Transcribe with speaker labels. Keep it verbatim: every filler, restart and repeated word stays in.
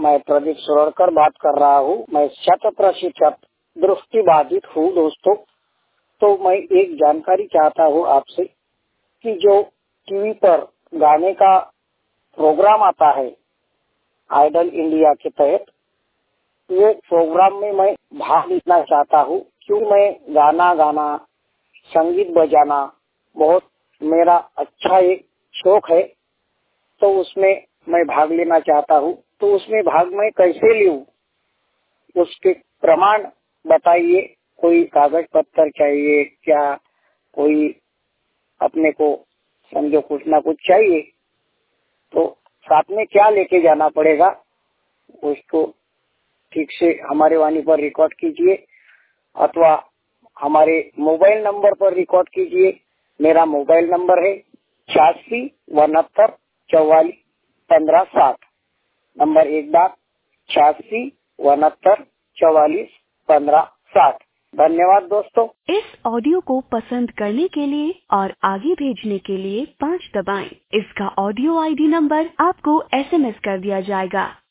Speaker 1: मैं प्रदीप सुरड़कर बात कर रहा हूँ। मैं शत प्रतिशत दृष्टि बाधित हूँ दोस्तों। तो मैं एक जानकारी चाहता हूँ आपसे कि जो टीवी पर गाने का प्रोग्राम आता है आइडल इंडिया के तहत, वो प्रोग्राम में मैं भाग लेना चाहता हूँ। क्यों, मैं गाना गाना, संगीत बजाना बहुत मेरा अच्छा एक शौक है। तो उसमें मैं भाग लेना चाहता हूँ। तो उसमें भाग मैं कैसे लूँ, उसके प्रमाण बताइए। कोई कागज पत्तर चाहिए क्या, कोई अपने को समझो कुछ ना कुछ चाहिए, तो साथ में क्या लेके जाना पड़ेगा, उसको ठीक से हमारे वाणी पर रिकॉर्ड कीजिए अथवा हमारे मोबाइल नंबर पर रिकॉर्ड कीजिए। मेरा मोबाइल नंबर है छियासी उनहत्तर चौवालीस पंद्रह साठ। नंबर एक बार छियासी उनहत्तर चौवालीस पंद्रह साठ। धन्यवाद दोस्तों।
Speaker 2: इस ऑडियो को पसंद करने के लिए और आगे भेजने के लिए पाँच दबाएं। इसका ऑडियो आईडी नंबर आपको एसएमएस कर दिया जाएगा।